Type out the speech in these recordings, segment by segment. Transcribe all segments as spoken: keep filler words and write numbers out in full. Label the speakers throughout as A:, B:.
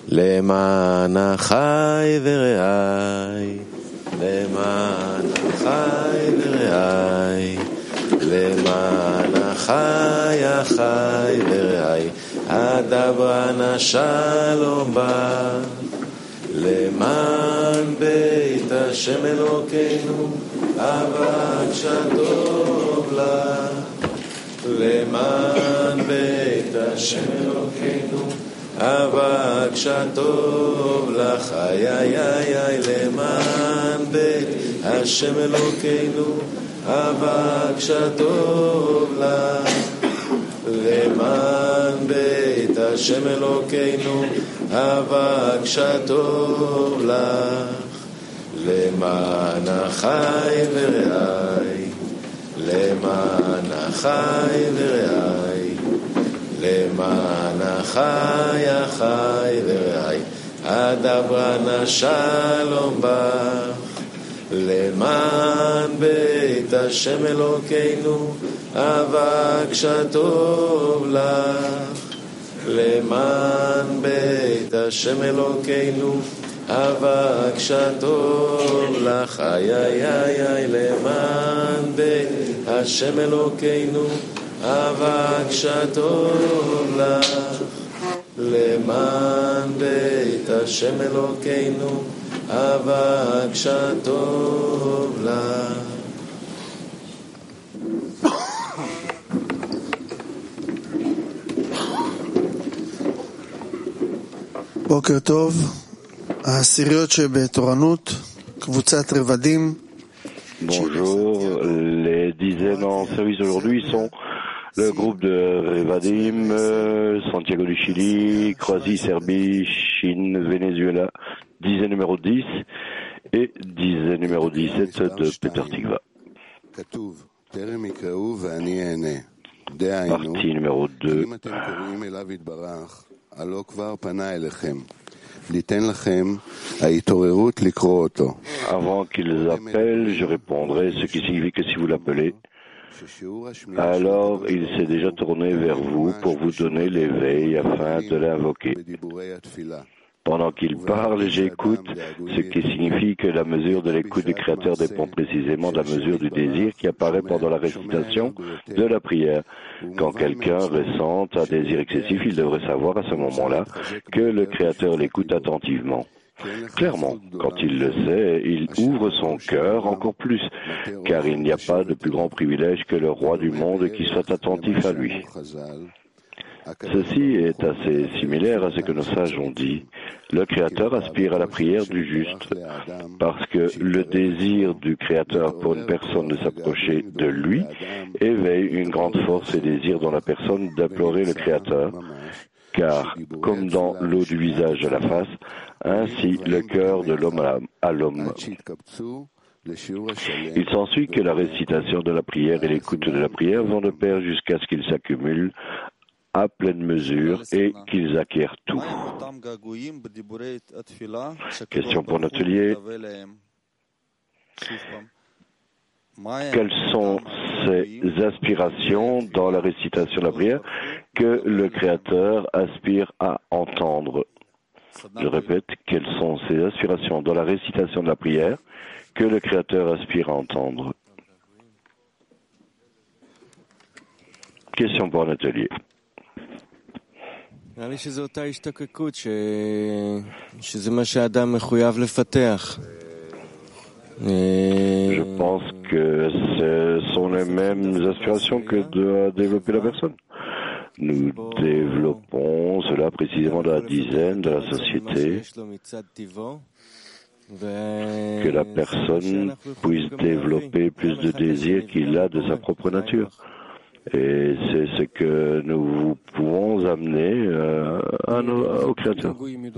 A: למען אחי ורעי, למען אחי ורעי, למען אחי אחי ורעי, אדברה נא שלום בך, למען בית השם אלוקינו, אבקשה טוב לך, למען בית השם אלוקינו, אבקשה טוב לך, איי איי איי איי, למען בית השם אלוקינו, אבקשה טוב לך, למען בית השם אלוקינו, אבקשה טוב לך, למען אחי ורעי, למען אחי ורעי, למען אחי אחי ורעי, אדברה נא שלום בך, למען בית השם אלוקינו, אבקשה טוב לך, למען בית השם אלוקינו, אבקשה טוב לך, איי איי איי איי, למען בית השם אלוקינו, אבקשה טוב לך, למען בית השם אלוקינו, אבקשה טוב לך.
B: בוקר טוב, העשיריות שבתורנות, קבוצת רבדים.
C: Bonjour, les dizaines en service aujourd'hui sont le groupe de Revadim, Santiago du Chili, Croatie, Serbie, Chine, Venezuela, dizaine numéro dix et dizaine numéro dix-sept de Peter Tikva. Partie numéro deux. Avant qu'ils appellent, je répondrai, ce qui signifie que si vous l'appelez, alors il s'est déjà tourné vers vous pour vous donner l'éveil afin de l'invoquer. Pendant qu'il parle, j'écoute, ce qui signifie que la mesure de l'écoute du Créateur dépend précisément de la mesure du désir qui apparaît pendant la récitation de la prière. Quand quelqu'un ressent un désir excessif, il devrait savoir à ce moment-là que le Créateur l'écoute attentivement. Clairement, quand il le sait, il ouvre son cœur encore plus, car il n'y a pas de plus grand privilège que le roi du monde qui soit attentif à lui. Ceci est assez similaire à ce que nos sages ont dit. Le Créateur aspire à la prière du juste, parce que le désir du Créateur pour une personne de s'approcher de lui éveille une grande force et désir dans la personne d'implorer le Créateur, car, comme dans l'eau du visage de la face, ainsi le cœur de l'homme à l'homme. Il s'ensuit que la récitation de la prière et l'écoute de la prière vont de pair jusqu'à ce qu'ils s'accumulent à pleine mesure et qu'ils acquièrent tout. Question pour notre atelier. Quelles sont ces aspirations dans la récitation de la prière que le Créateur aspire à entendre? Je répète, quelles sont ces aspirations dans la récitation de la prière que le Créateur aspire à entendre? Question pour un atelier. Je pense que ce sont les mêmes aspirations que doit développer la personne. Nous développons cela précisément dans la dizaine de la société, que la personne puisse développer plus de désir qu'il a de sa propre nature. Et c'est ce que nous pouvons amener euh, à nos, au Créateur.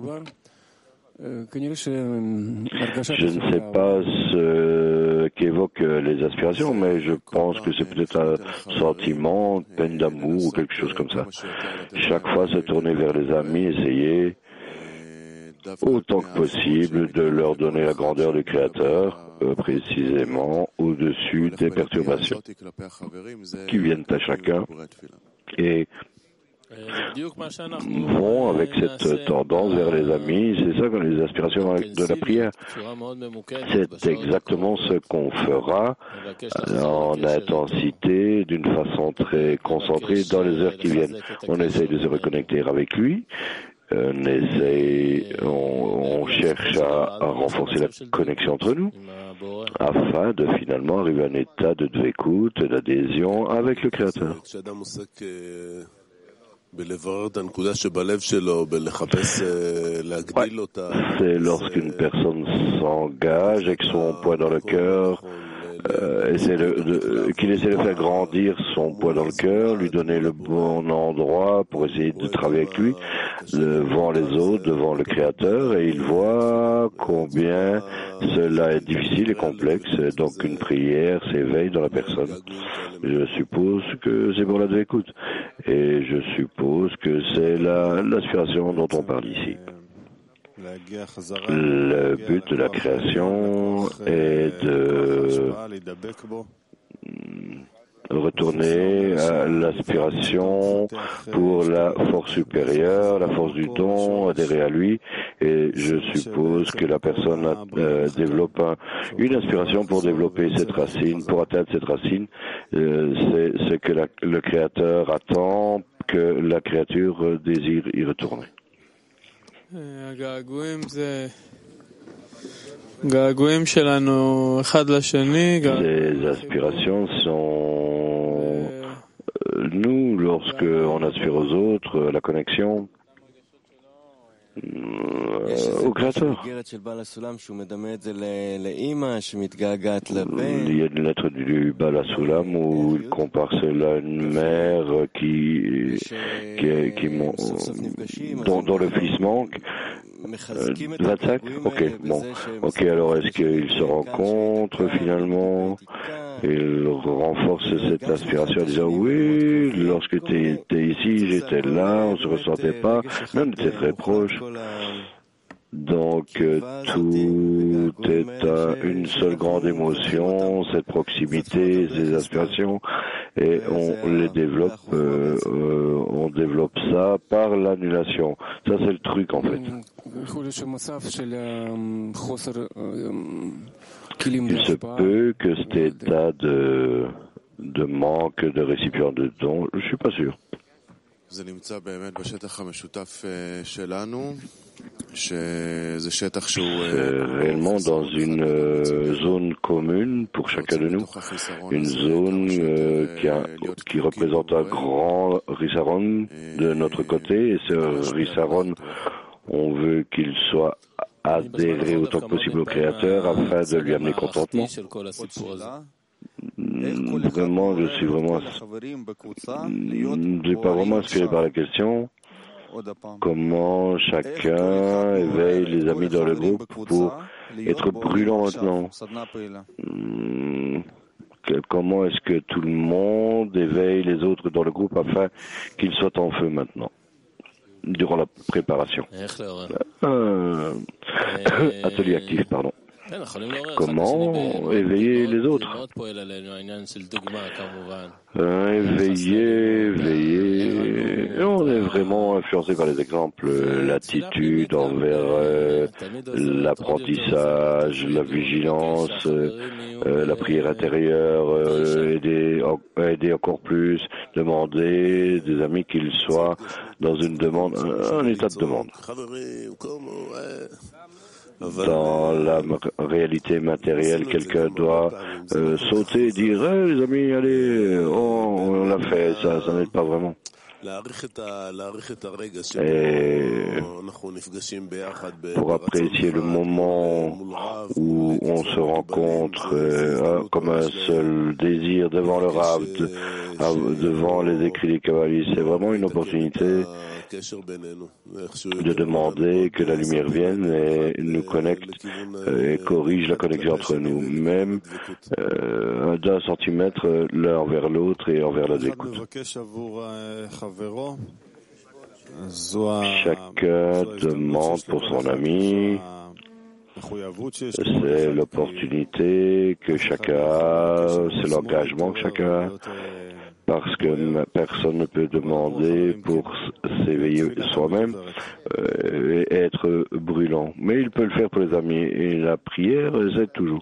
C: Je ne sais pas ce qu'évoquent les aspirations, mais je pense que c'est peut-être un sentiment, une peine d'amour ou quelque chose comme ça. Chaque fois se tourner vers les amis, essayer autant que possible de leur donner la grandeur du Créateur, euh, précisément au-dessus des perturbations qui viennent à chacun et vont avec cette tendance vers les amis. C'est ça, les aspirations de la prière. C'est exactement ce qu'on fera en intensité, d'une façon très concentrée dans les heures qui viennent. On essaye de se reconnecter avec lui. On essaye, on, on cherche à, à renforcer la connexion entre nous afin de finalement arriver à un état de d'écoute, d'adhésion avec le Créateur. Ouais. C'est lorsqu'une personne s'engage avec son poids dans le cœur, euh, essaie de, de, qu'il essaie de faire grandir son poids dans le cœur, lui donner le bon endroit pour essayer de travailler avec lui, devant les autres, devant le Créateur, et il voit combien cela est difficile et complexe. Donc une prière s'éveille dans la personne. Je suppose que c'est pour la d'écoute. Et je suppose que c'est la, l'aspiration dont on parle ici. Le but de la création est de retourner à l'aspiration pour la force supérieure, la force du don, adhérer à lui. Et je suppose que la personne euh, développe un, une aspiration pour développer cette racine, pour atteindre cette racine. Euh, c'est ce que la, le Créateur attend, que la créature désire y retourner. Ces aspirations sont nous, lorsque on aspire aux autres, la connexion euh, au Créateur. Il y a une lettre du Baal HaSulam où il compare cela à une mère qui, qui, qui dont, dont le fils manque. Euh, vingt-cinq? Ok, bon. Ok, alors est-ce qu'ils se rencontrent finalement? Ils renforcent cette aspiration en disant oui, lorsque tu étais ici, j'étais là, on se ressentait pas, mais on était très proches. Donc tout est euh, une seule grande émotion, cette proximité, ces aspirations, et on les développe, euh, euh, on développe ça par l'annulation. Ça c'est le truc en fait. Il se peut que cet état de, de manque de récipients de dons, je suis pas sûr. C'est réellement dans une euh, zone commune pour chacun de nous, une zone euh, qui, a, qui représente un grand Rissaron de notre côté, et ce Rissaron, on veut qu'il soit adhéré autant que possible au Créateur afin de lui amener contentement. Vraiment, je suis vraiment, je suis pas vraiment inspiré par la question. Comment chacun éveille les amis dans le groupe pour être brûlant maintenant? Comment est-ce que tout le monde éveille les autres dans le groupe afin qu'ils soient en feu maintenant, durant la préparation? Euh, atelier actif, pardon. Comment éveiller les autres? euh, Éveiller, éveiller. Et on est vraiment influencé par les exemples, l'attitude envers euh, l'apprentissage, la vigilance, euh, la prière intérieure, euh, aider, aider encore plus, demander des amis qu'ils soient dans une demande, un, un état de demande. Dans la réalité matérielle, quelqu'un doit euh, sauter et dire hey, les amis, allez, oh, on l'a fait, ça, ça n'aide pas vraiment. Et pour apprécier le moment où on se rencontre euh, comme un seul désir devant le Rav, de, devant les écrits des kabbalistes, c'est vraiment une opportunité de demander que la lumière vienne et nous connecte euh, et corrige la connexion entre nous, même euh, d'un centimètre l'un envers l'autre et envers la écoute. Chacun demande pour son ami. C'est l'opportunité que chacun a, c'est l'engagement que chacun a parce que personne ne peut demander pour s'éveiller soi-même euh, et être brûlant. Mais il peut le faire pour les amis et la prière aide toujours.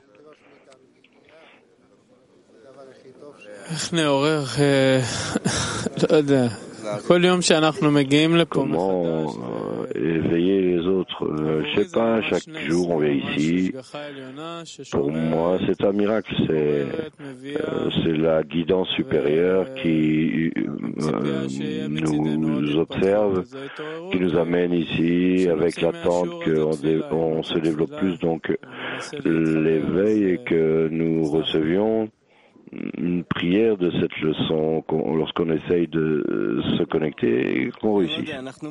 C: Comment euh, éveiller les autres? euh, Je sais pas, chaque jour on vient ici. Pour moi, c'est un miracle. C'est euh, c'est la guidance supérieure qui euh, nous observe, qui nous amène ici avec l'attente qu'on dé- on se développe plus. Donc l'éveil et que nous recevions une prière de cette leçon qu'on, lorsqu'on essaye de se connecter et qu'on réussit.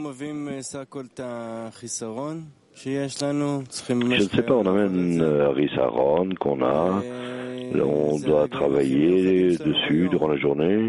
C: Je ne sais pas, on amène Rissaron qu'on a, on doit travailler dessus durant la journée.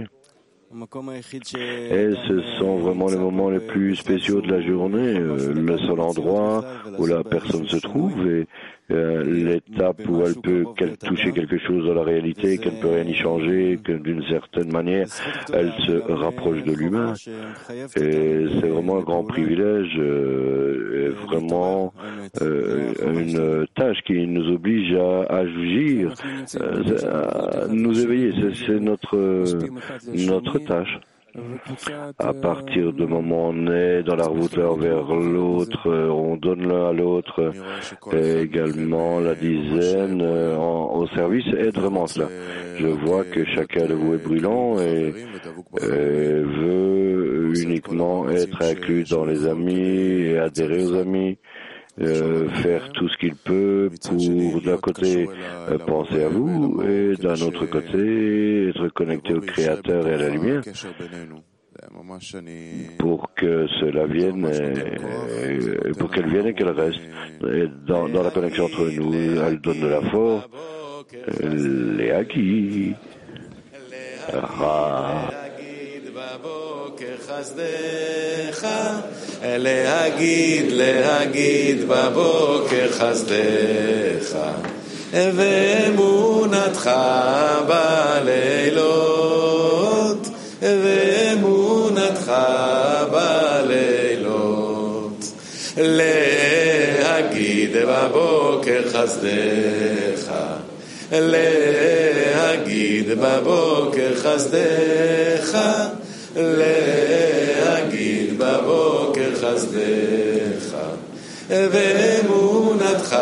C: Et ce sont vraiment les moments les plus spéciaux de la journée, le seul endroit où la personne se trouve et euh, l'étape où elle peut qu'elle toucher quelque chose dans la réalité, qu'elle ne peut rien y changer, que d'une certaine manière elle se rapproche de l'humain. Et c'est vraiment un grand privilège, euh, et vraiment euh, une tâche qui nous oblige à, à agir, euh, à nous éveiller. C'est, c'est notre notre tâche. À partir du moment où on est dans la route l'un vers l'autre, on donne l'un à l'autre, et également la dizaine en, au service aide vraiment cela. Je vois que chacun de vous est brûlant et, et veut uniquement être inclus dans les amis et adhérer aux amis. Euh, faire tout ce qu'il peut pour d'un côté euh, penser à vous et d'un autre côté être connecté au Créateur et à la lumière pour que cela vienne et, et pour qu'elle vienne et qu'elle reste et dans, dans la connexion entre nous. Elle donne de la force, les acquis. Ah.
A: להגיד, להגיד בבוקר חסדך ואמונתך בלילות ואמונתך בלילות להגיד בבוקר חסדך להגיד בבוקר חסדך להגיד בבוקר חסדך ואמונתך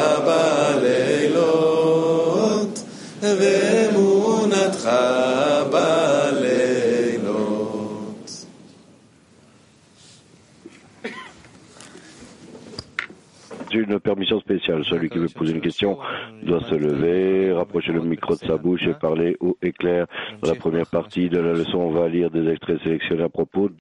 A: בלילות ואמונתך בלילות.
C: C'est une permission spéciale. Celui qui veut poser une question doit se lever, rapprocher le micro de sa bouche et parler haut et clair. Dans la première partie de la leçon, on va lire des extraits sélectionnés à propos